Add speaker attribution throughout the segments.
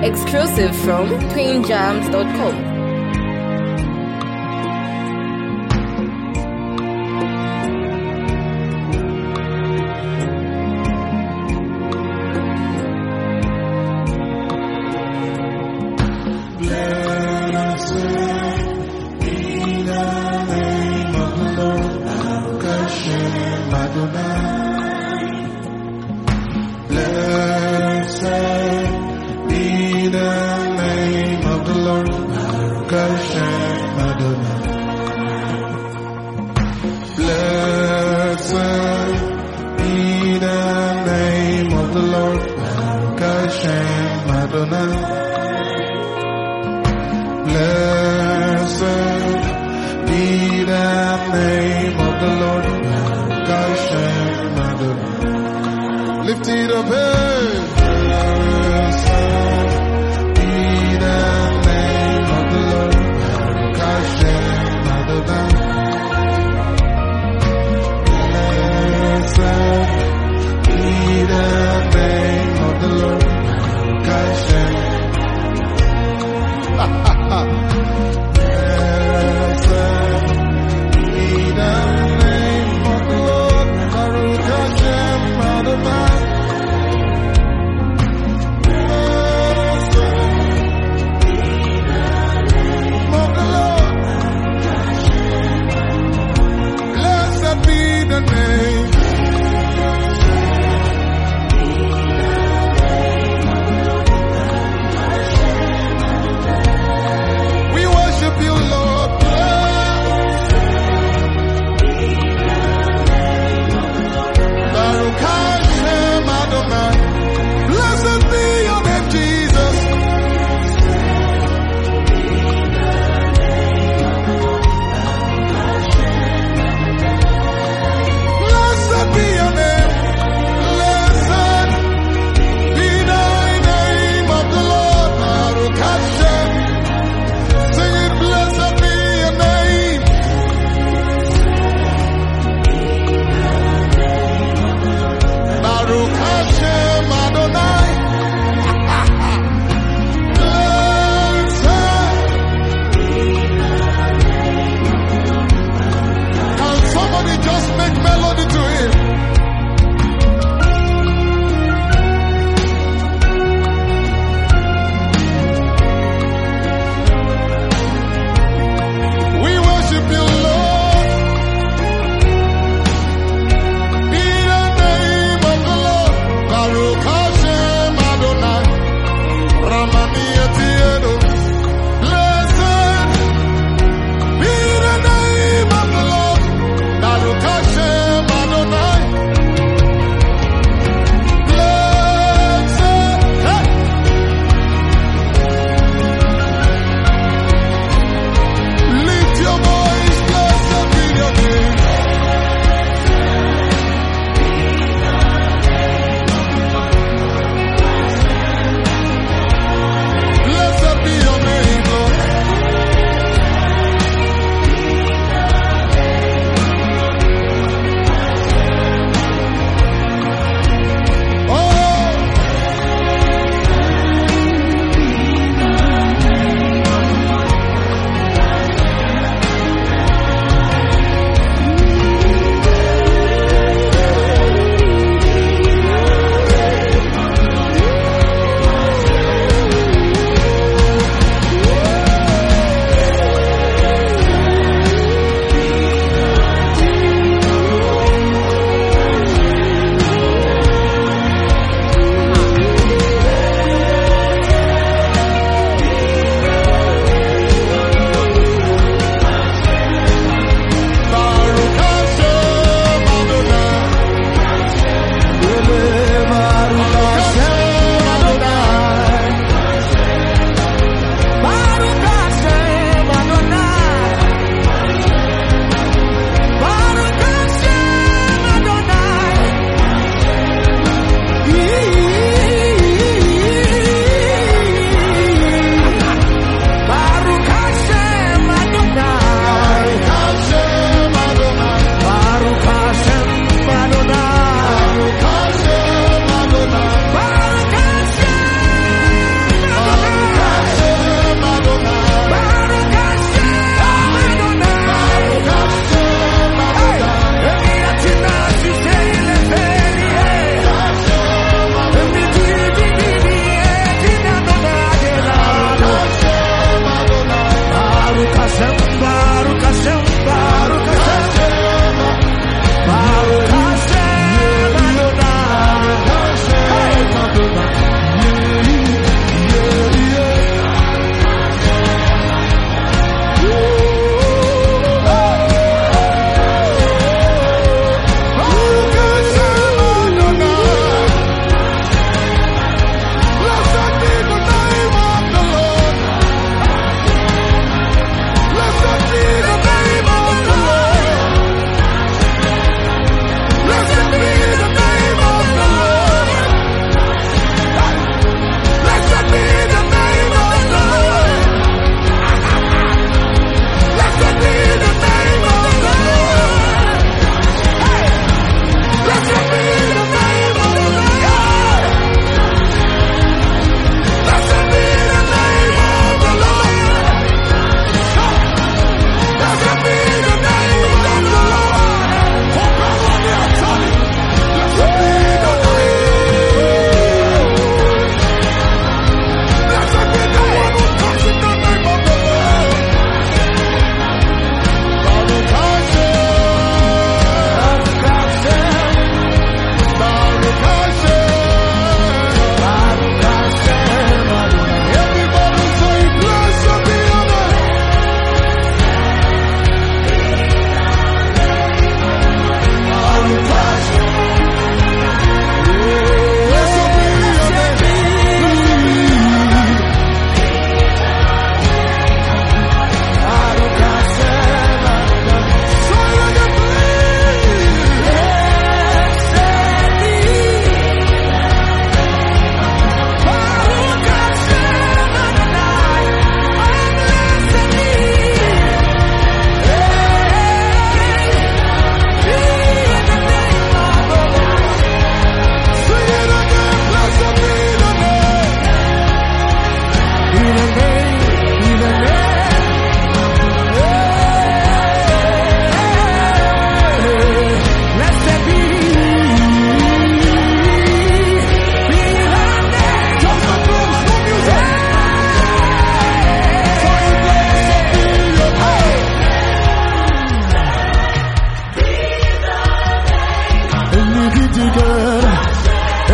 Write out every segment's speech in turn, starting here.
Speaker 1: Exclusive from twinjams.com.
Speaker 2: Lift it up, hey! Blessed be the name of the Lord, Hashem Adonai. Blessed be the name of the Lord, Hashem. Blessed be the name of the Lord, Baruch Hashem Adonai.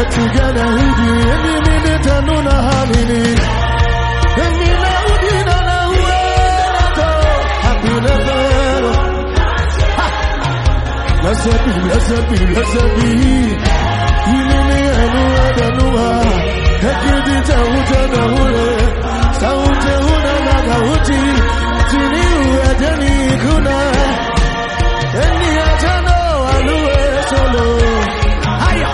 Speaker 2: together with you. Any minute I know na halini. Any na udina na uenato. Happy never. Blessed be, blessed be, blessed be. Inini anu adanua. Hekidi ta uja na ule. Sa uje una na kauti. Tini uedeni kuna. Eni ajano alue solo. Haya.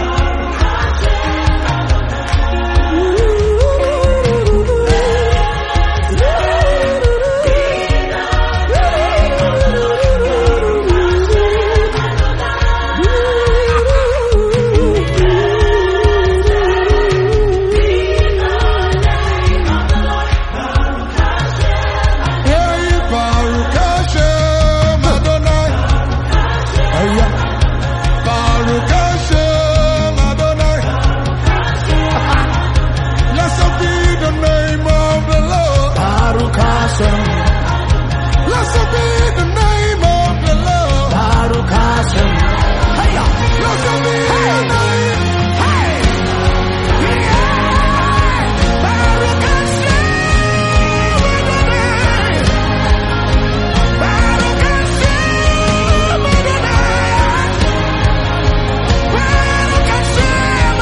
Speaker 2: Blessed be the name of the Lord. Baruch Hashem. Blessed be the name. Baruch Hashem. Baruch Hashem. Baruch Hashem.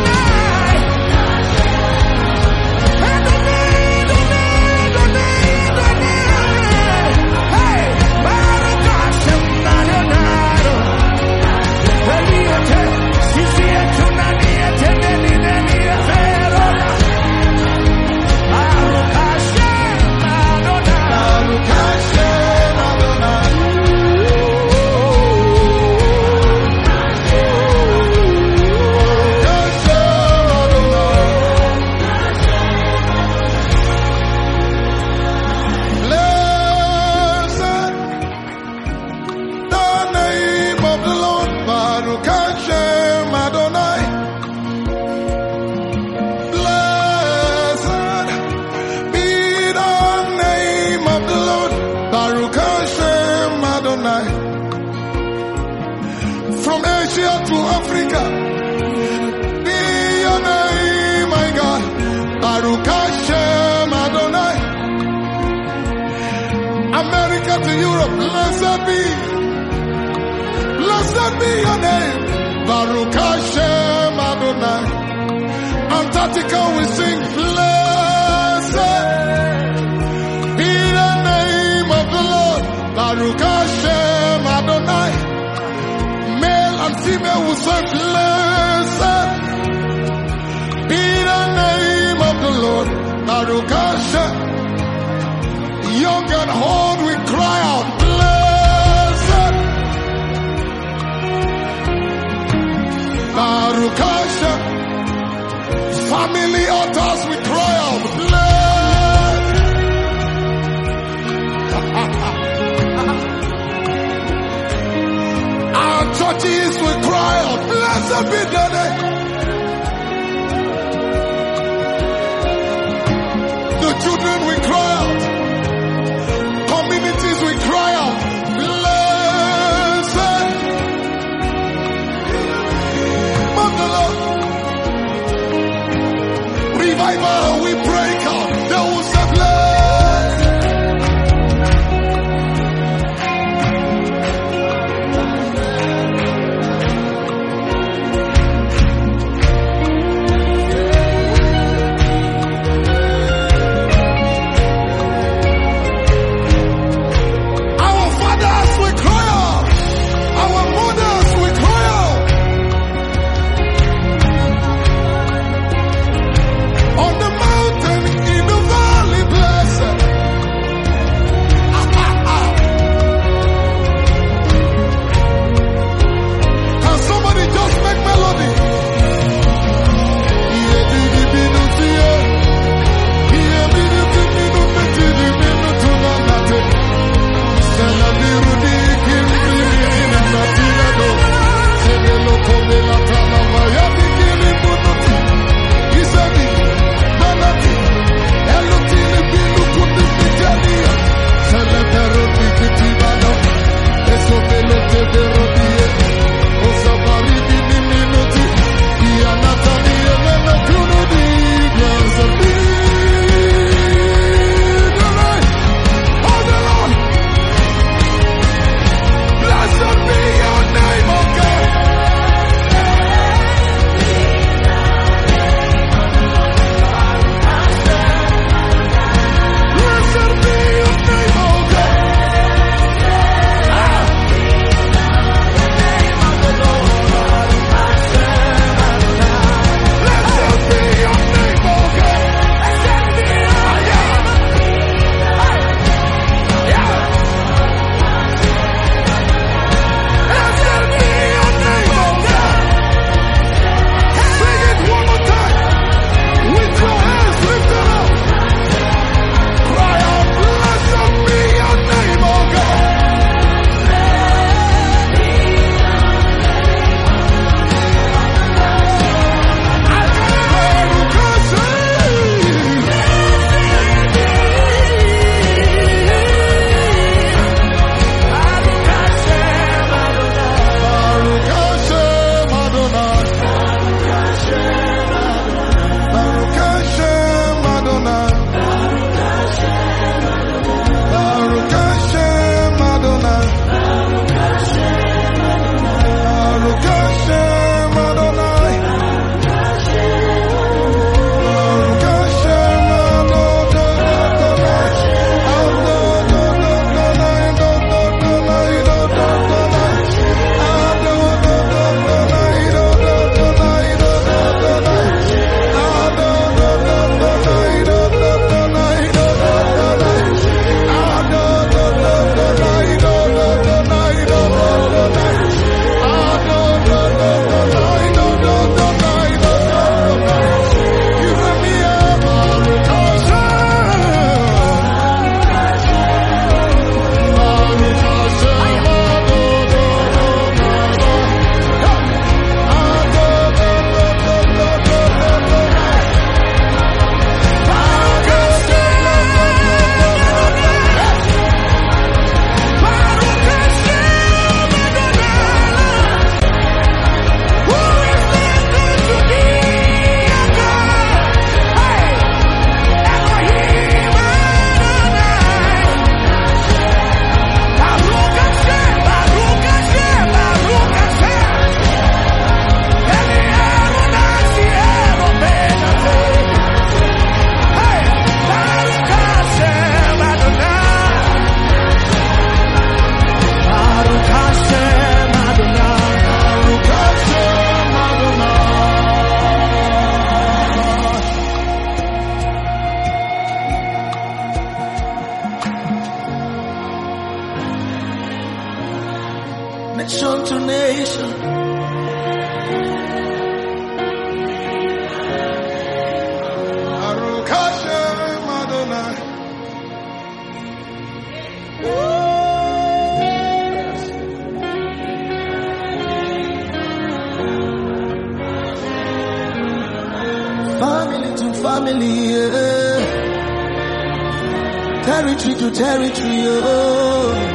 Speaker 2: From Asia to Africa, be your name, my God. Baruch Hashem Adonai. America to Europe, blessed be your name. Baruch Hashem Adonai. Antarctica we sing, blessed be the name of the Lord. Baruch Hashem Adonai. And female will say, blessed be the name of the Lord. Baruch Hashem. Young and old we cry out, blessed. Baruch Hashem. Family altars we cry out, blessed. Our churches will cry out, blessed be the name. The children will cry out. Communities will cry out, blessed. But the Lord, revival we break out. They will say, on the family. Territory to territory. Oh.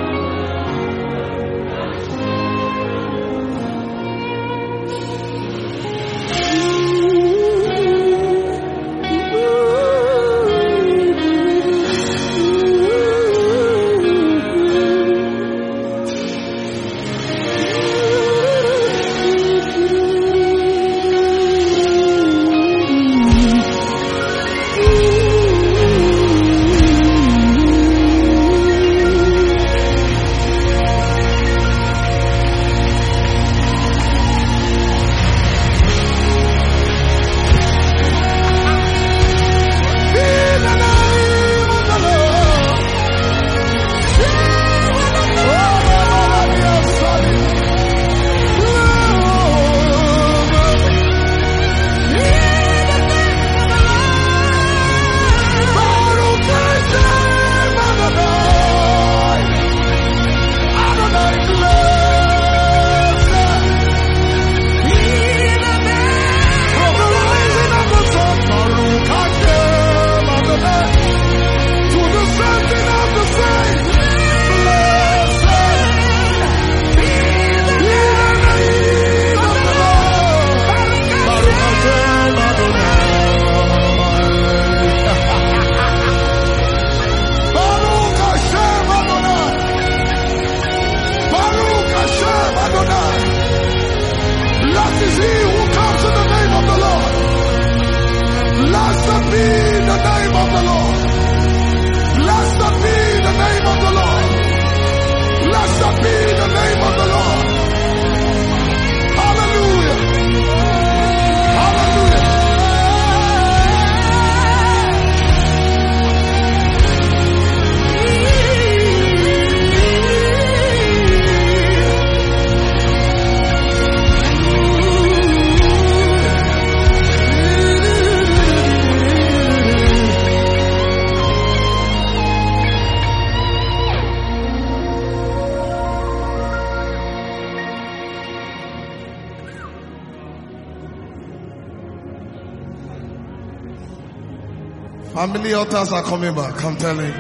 Speaker 3: Family altars are coming back, I'm telling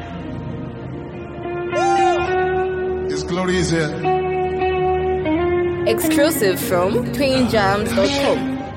Speaker 3: you. His glory is here.
Speaker 1: Exclusive from twinjams.com.